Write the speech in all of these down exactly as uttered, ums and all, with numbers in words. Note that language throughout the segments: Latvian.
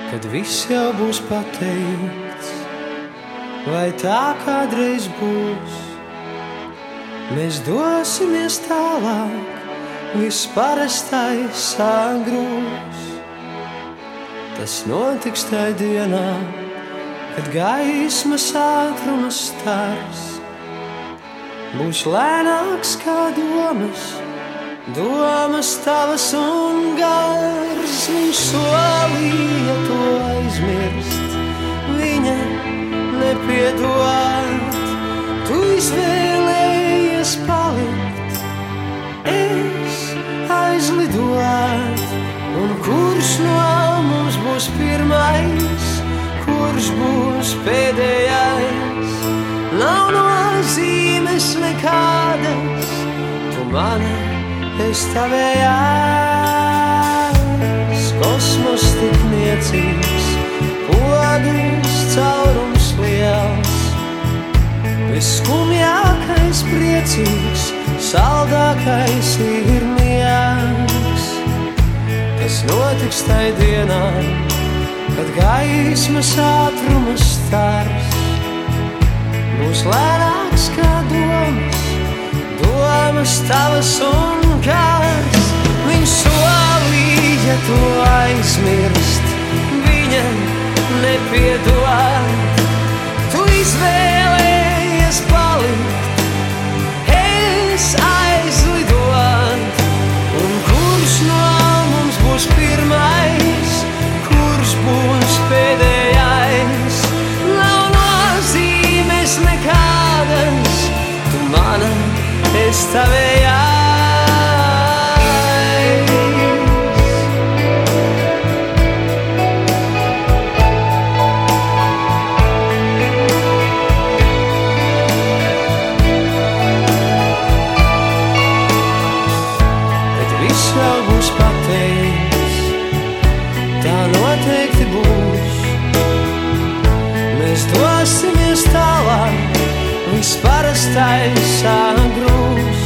kad viss jau būs pateikts, vai tā kādreiz būs. Mēs dosimies tālāk, viss parastais sagrūs. Tas notiks tai dienā, kad gaismas ātrums stars būs lēnāks kā domas, domas tavas un gars. Viņš solīja to aizmirst, viņa nepiedod. Tu izvēlējies palikt, es aizlidot. Un kurš no mums būs pirmais, kurš būs pēdējais? Nav nozīmes nekādas, tu mana, es tavējās. Kosmos tik niecīgs, pogas caurums liels. Visskumjākais priecīgs, saldākais ir miegs. Tas notiks tai dienā, kad gaismas ātrums stars būs lēnāks kā domas, domas tavas un gars. Viņš solīja to aizmirst, viņa nepiedod. Tu izvēlējies palikt, es aizlidot. Un kurš no mums būs pirmais, kurš būs pēdējais? Nav nozīmes nekādas, tu mana, es tavējās. Bet viss vēl būs pateikts, tā noteikti būs. Mēs dosimies tālāk, viss parastais sagrūs.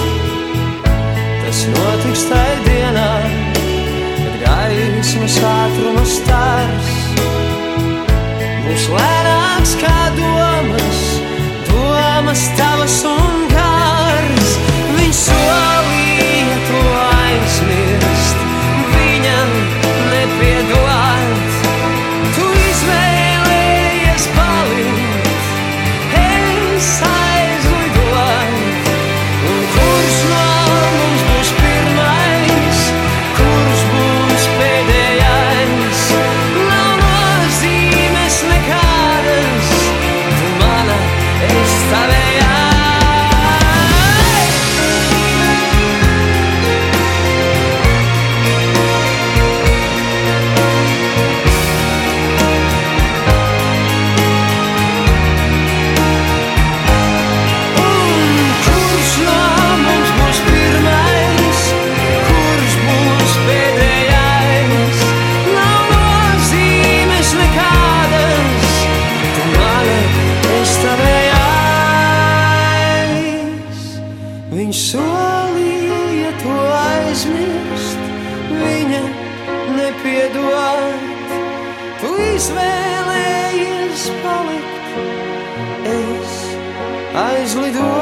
Tas notiks tai dienā, kad gaismas ātrums stars būs lēnāks kā domas, domas tavas un gars. Viņš solīja to aizmirst, viņa nepiedod. Tu izvēlējies palikt, es aizlidot. Un kurš no mums būs pirmais, kurš būs pēdējais? Nav nozīmes nekādas, tu mana, es tavējās. Viņš solīja to aizmirst, viņa nepiedod. Tu izvēlējies palikt, es aizlidot.